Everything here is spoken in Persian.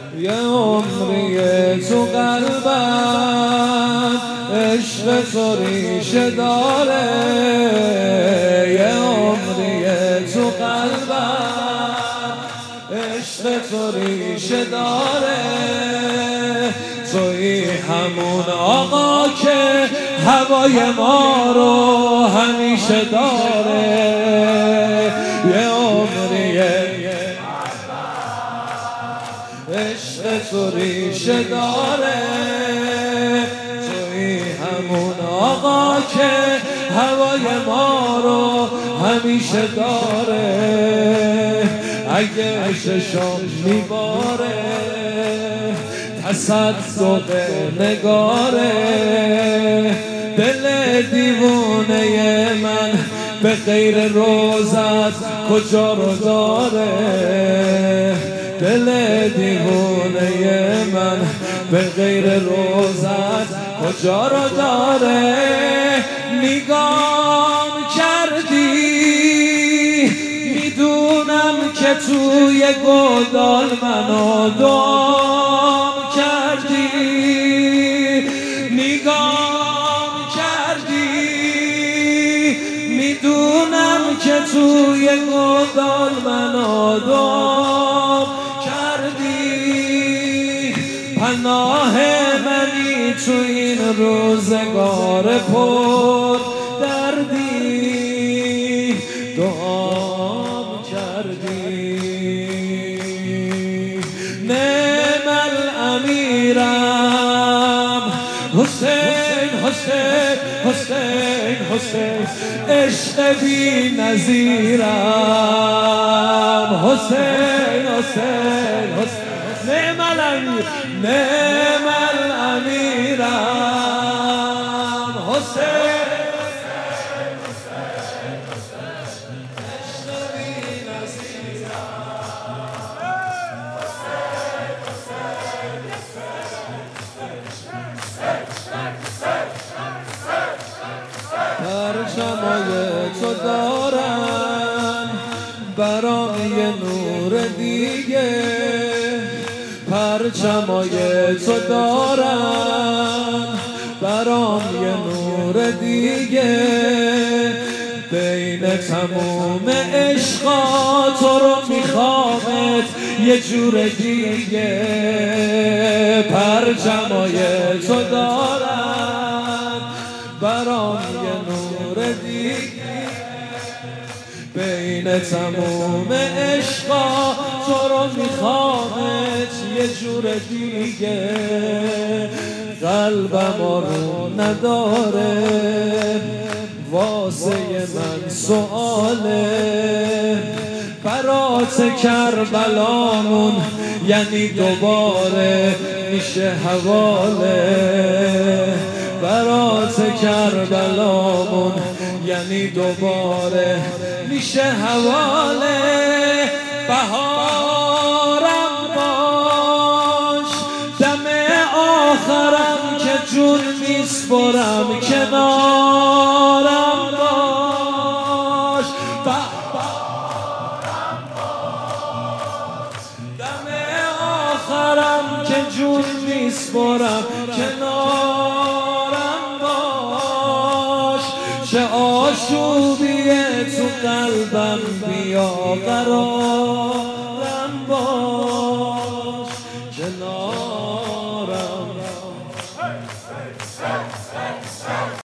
یه عمریه تو قلبم عشق تو ریشه داره، یه عمریه تو قلبم عشق تو ریشه داره. توی همون آقا که هوای ما رو همیشه داره، یه عمریه عشق تو ریشه داره. توی همون آقا که هوای ما رو همیشه داره. اگه ششم میباره تصدق نگاره، دل دیوونه من به غیر روزت کجا رو داره. دل دیوونه من به غیر روزت کجا رو داره. نگام کردی میدونم که توی گودال منو دام کردی، نگام کردی میدونم که توی گودال منو دام کردی. پناه منی تو این روزگار پر دردی، دعام کردی. نعم الامیرم حسین حسین حسین حسین، عشق بی نظیرم حسین حسین حسین. نعم الامیر نعم الامیرم حسین پرچمای تو دارم برام یه نور دیگه، پرچمای تو دارم برام یه نور دیگه. بین تموم عشقا تو رو میخوامت یه جور دیگه. پرچمای تو دارم برام یه نور دیگه، بین تموم عشقا تو رو میخوامت یه جور دیگه. قلبم رو نداره واسه من سؤاله، برات کربلامون یعنی دوباره میشه حواله. برات کربلامون یعنی دوباره میشه حواله. بهارم باش دم آخرم که جون میسپرم، کنارم باش. بهارم باش دم آخرم که جون میسپرم، کنارم باش. چه آشوبیه تو قلبم بیا قرارم باش، کنارم